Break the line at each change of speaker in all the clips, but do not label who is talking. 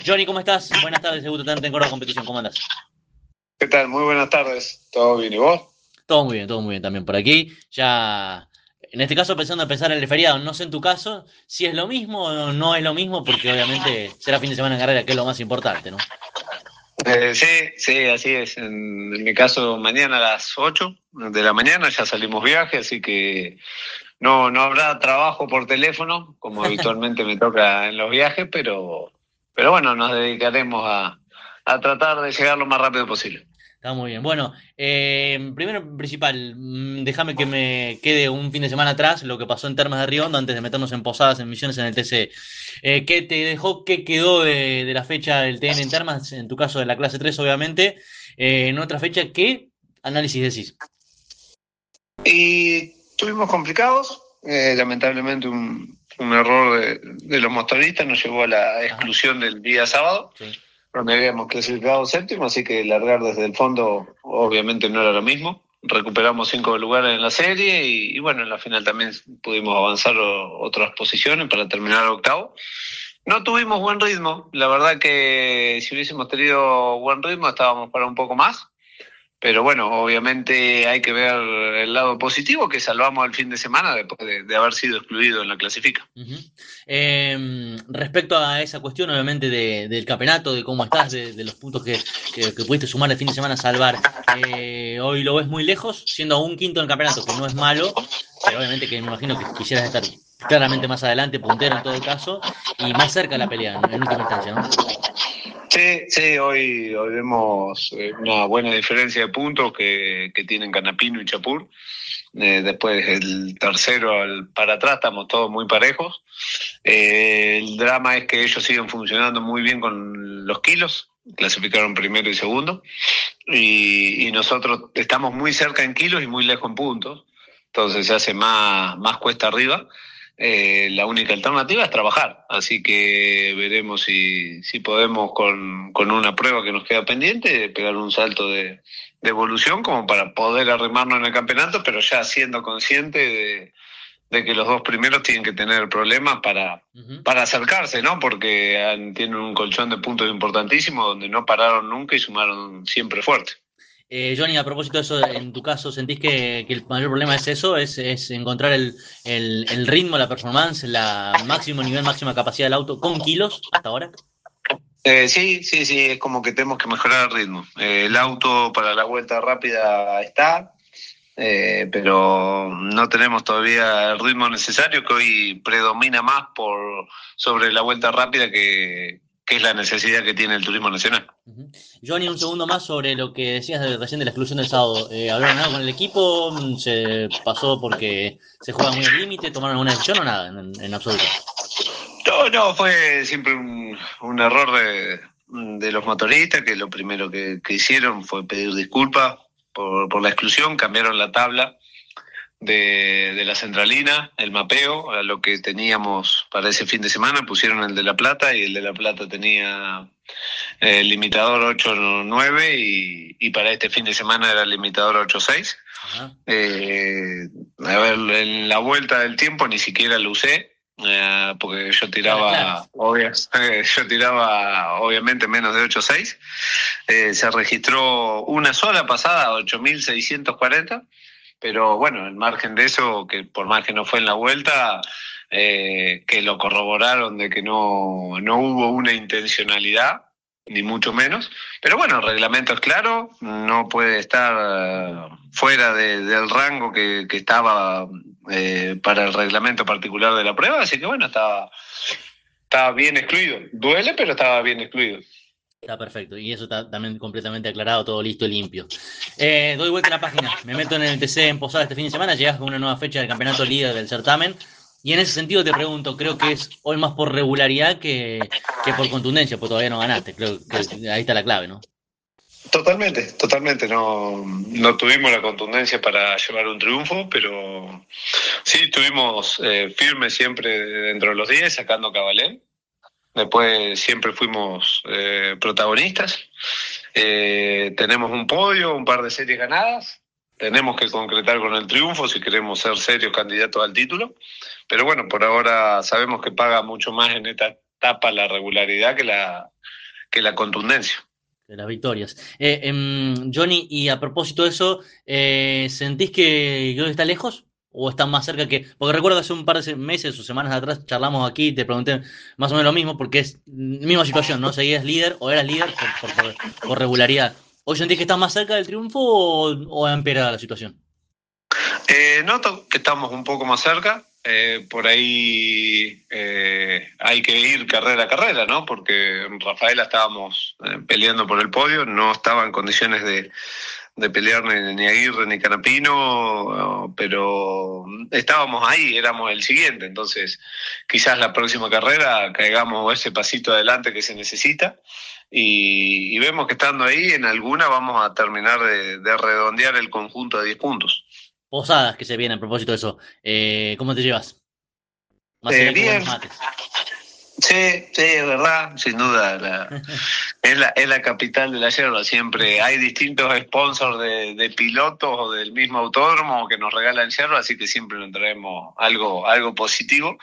Johnny, ¿cómo estás? Buenas tardes, debutante en Córdoba Competición, ¿cómo andas?
¿Qué tal? Muy buenas tardes. ¿Todo bien? ¿Y vos?
Todo muy bien también por aquí. Ya, en este caso pensando en empezar el feriado, no sé en tu caso si es lo mismo o no es lo mismo, porque obviamente será fin de semana en carrera, que es lo más importante, ¿no?
Sí, sí, así es. En mi caso, mañana a las 8 de la mañana ya salimos viaje, así que no habrá trabajo por teléfono, como habitualmente me toca en los viajes, pero bueno, nos dedicaremos a tratar de llegar lo más rápido posible.
Está muy bien. Bueno, primero principal, déjame que me quede un fin de semana atrás lo que pasó en Termas de Río Hondo antes de meternos en Posadas, en Misiones, en el TC. ¿Qué te dejó, qué quedó de la fecha del TN en Termas? En tu caso de la clase 3, obviamente. En otra fecha, ¿qué análisis decís?
Y tuvimos complicados, lamentablemente un error de los motoristas nos llevó a la
Ajá,
exclusión del día sábado,
sí.
donde habíamos clasificado séptimo, así que largar desde el fondo obviamente no era lo mismo. Recuperamos 5 lugares en la serie y bueno, en la final también pudimos avanzar otras posiciones para terminar octavo. No tuvimos buen ritmo, la verdad que si hubiésemos tenido buen ritmo estábamos para un poco más, pero bueno, obviamente hay que ver el lado positivo que salvamos el fin de semana después de haber sido excluido en la clasifica.
Ujú. Respecto a esa cuestión, obviamente, del campeonato, de cómo estás, de los puntos que pudiste sumar el fin de semana, salvar, hoy lo ves muy lejos, siendo aún quinto en el campeonato, que no es malo, pero obviamente que me imagino que quisieras estar claramente más adelante, puntero en todo caso, y más cerca de la pelea, en última instancia, ¿no?
Sí, sí, hoy vemos una buena diferencia de puntos que tienen Canapino y Chapur. Después el tercero para atrás estamos todos muy parejos. El drama es que ellos siguen funcionando muy bien con los kilos, clasificaron primero y segundo, y nosotros estamos muy cerca en kilos y muy lejos en puntos, entonces se hace más cuesta arriba. La única alternativa es trabajar, así que veremos si podemos con una prueba que nos queda pendiente, pegar un salto de evolución como para poder arrimarnos en el campeonato, pero ya siendo consciente de que los dos primeros tienen que tener problemas
Ujú.
para acercarse, ¿no? Porque tienen un colchón de puntos importantísimo donde no pararon nunca y sumaron siempre fuerte.
Johnny, a propósito de eso, en tu caso, ¿sentís que el mayor problema es eso? ¿Es encontrar el ritmo, la performance, la máximo nivel, máxima capacidad del auto con kilos hasta ahora?
Sí, sí, sí, es como que tenemos que mejorar el ritmo. El auto para la vuelta rápida está, pero no tenemos todavía el ritmo necesario que hoy predomina más sobre la vuelta rápida que es la necesidad que tiene el turismo nacional.
Ujú. Johnny, un segundo más sobre lo que decías recién de la exclusión del sábado. ¿Hablaron algo con el equipo? ¿Se pasó porque se juega muy al límite? ¿Tomaron alguna decisión o nada en absoluto?
No, fue siempre un error de los motoristas, que lo primero que hicieron fue pedir disculpas por la exclusión, cambiaron la tabla de la centralina, el mapeo, a lo que teníamos para ese fin de semana, pusieron el de La Plata y el de La Plata tenía el limitador 8.9 y para este fin de semana era el limitador 8.6.
Ajá.
A ver, en la vuelta del tiempo ni siquiera lo usé, porque
Todas las claras.
yo tiraba obviamente menos de 8.6. Se registró una sola pasada a 8.640, pero bueno, en margen de eso, que por más que no fue en la vuelta, que lo corroboraron de que no hubo una intencionalidad, ni mucho menos. Pero bueno, el reglamento es claro, no puede estar fuera del rango que estaba para el reglamento particular de la prueba, así que bueno, estaba bien excluido. Duele, pero estaba bien excluido.
Está perfecto. Y eso está también completamente aclarado, todo listo y limpio. Doy vuelta a la página. Me meto en el TC en Posada este fin de semana. Llegás con una nueva fecha del campeonato líder del certamen. Y en ese sentido te pregunto, creo que es hoy más por regularidad que por contundencia, porque todavía no ganaste. Creo que ahí está la clave, ¿no?
Totalmente, totalmente. No tuvimos la contundencia para llevar un triunfo, pero sí estuvimos firmes siempre dentro de los 10, sacando Cabalén. Después siempre fuimos protagonistas. Tenemos un podio, un par de series ganadas. Tenemos que concretar con el triunfo si queremos ser serios candidatos al título. Pero bueno, por ahora sabemos que paga mucho más en esta tapa la regularidad que la contundencia.
De las victorias. Johnny, y a propósito de eso, ¿sentís que hoy está lejos? ¿O está más cerca que...? Porque recuerdo que hace un par de meses o semanas atrás charlamos aquí y te pregunté más o menos lo mismo, porque es misma situación, ¿no? ¿Seguías líder o eras líder por regularidad? ¿Hoy sentís que estás más cerca del triunfo o ha empeorado la situación?
Noto que estamos un poco más cerca. Por ahí hay que ir carrera a carrera, ¿no? Porque en Rafaela estábamos peleando por el podio, no estaba en condiciones de pelear ni Aguirre ni Canapino, pero estábamos ahí, éramos el siguiente. Entonces, quizás la próxima carrera caigamos ese pasito adelante que se necesita. Y vemos que estando ahí, en alguna vamos a terminar de redondear el conjunto de 10 puntos.
Posadas que se viene a propósito de eso. ¿Cómo te llevas? Más allá que
Bien.
buenos mates.
Sí, es verdad, sin duda. Es la capital de la yerba. Siempre hay distintos sponsors de pilotos o del mismo autódromo que nos regalan yerba, así que siempre nos traemos algo positivo.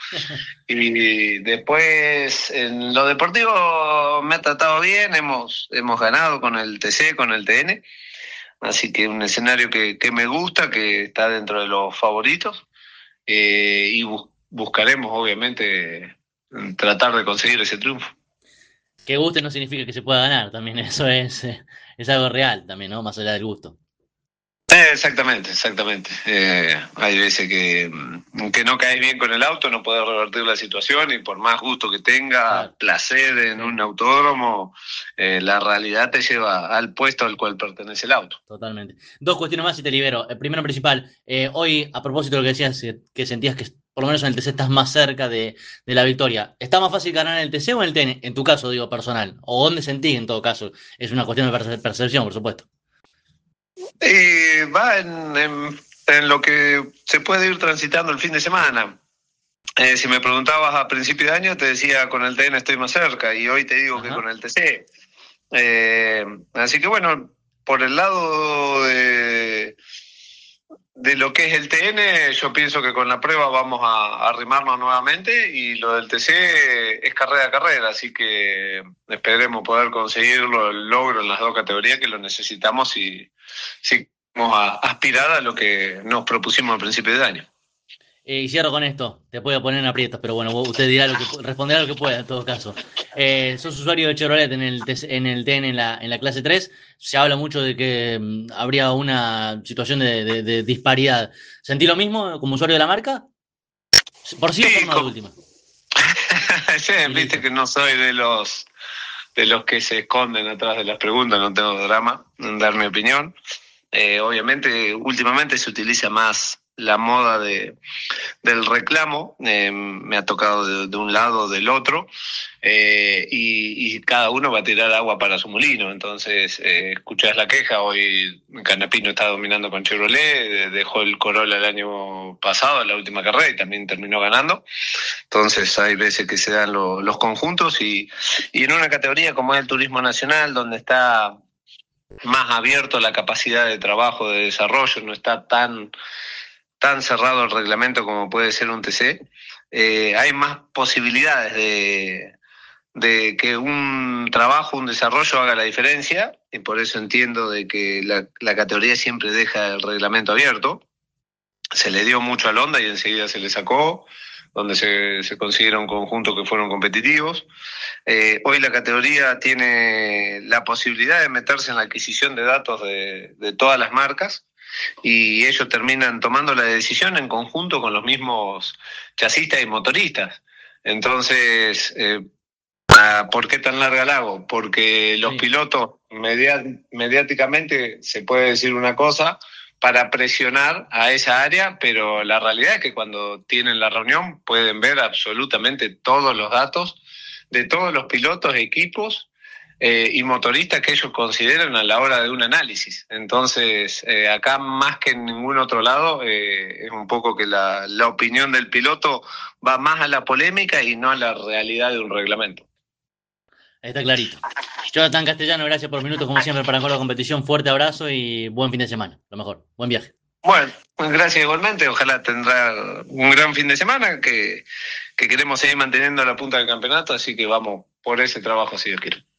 Y después, en lo deportivo, me ha tratado bien. Hemos ganado con el TC, con el TN. Así que un escenario que me gusta, que está dentro de los favoritos. Y buscaremos, obviamente, tratar de conseguir ese triunfo.
Que guste no significa que se pueda ganar, también eso es algo real también, ¿no? Más allá del gusto.
Exactamente. Hay veces que no caes bien con el auto, no puedes revertir la situación y por más gusto que tenga, claro, placer en un autódromo, la realidad te lleva al puesto al cual pertenece el auto.
Totalmente. Dos cuestiones más y te libero. Primero principal, hoy a propósito de lo que decías, que sentías que por lo menos en el TC estás más cerca de la victoria. ¿Está más fácil ganar en el TC o en el TN? En tu caso, digo, personal. ¿O dónde sentís en todo caso? Es una cuestión de percepción, por supuesto.
Va en lo que se puede ir transitando el fin de semana. Si me preguntabas a principio de año, te decía con el TN estoy más cerca y hoy te digo que con el TC. Así que bueno, por el lado de lo que es el TN, yo pienso que con la prueba vamos a arrimarnos nuevamente y lo del TC es carrera a carrera, así que esperemos poder conseguirlo, el logro en las dos categorías que lo necesitamos y vamos a aspirar a lo que nos propusimos al principio de año.
Y cierro con esto, te puedo poner en aprietos, pero bueno, usted dirá responderá lo que pueda en todo caso. Sos usuario de Chevrolet en el TN en la clase 3, se habla mucho de que habría una situación de disparidad. ¿Sentí lo mismo como usuario de la marca? Por sí o por no de última.
Sí, viste que no soy de los que se esconden atrás de las preguntas, no tengo drama en dar mi opinión. Obviamente, últimamente se utiliza más la moda del reclamo, me ha tocado de un lado o del otro, y cada uno va a tirar agua para su molino. Entonces, escuchás la queja, hoy Canapino está dominando con Chevrolet, dejó el Corolla el año pasado, en la última carrera, y también terminó ganando. Entonces, hay veces que se dan los conjuntos, y en una categoría como es el Turismo Nacional, donde está más abierto la capacidad de trabajo, de desarrollo, no está tan cerrado el reglamento como puede ser un TC, hay más posibilidades de que un trabajo, un desarrollo haga la diferencia, y por eso entiendo de que la categoría siempre deja el reglamento abierto. Se le dio mucho al Honda y enseguida se le sacó, donde se consiguieron conjuntos que fueron competitivos. Hoy la categoría tiene la posibilidad de meterse en la adquisición de datos de todas las marcas, y ellos terminan tomando la decisión en conjunto con los mismos chasistas y motoristas. Entonces, ¿por qué tan larga la hago? Porque los pilotos mediáticamente se puede decir una cosa para presionar a esa área, pero la realidad es que cuando tienen la reunión pueden ver absolutamente todos los datos de todos los pilotos, equipos y motoristas que ellos consideran a la hora de un análisis. Entonces, acá más que en ningún otro lado, es un poco que la opinión del piloto va más a la polémica y no a la realidad de un reglamento.
Está clarito. Jonathan Castellano, gracias por minutos como siempre para con la competición. Fuerte abrazo y buen fin de semana. Lo mejor. Buen viaje.
Bueno, gracias igualmente. Ojalá tendrá un gran fin de semana, que queremos seguir manteniendo la punta del campeonato, así que vamos por ese trabajo si Dios quiere.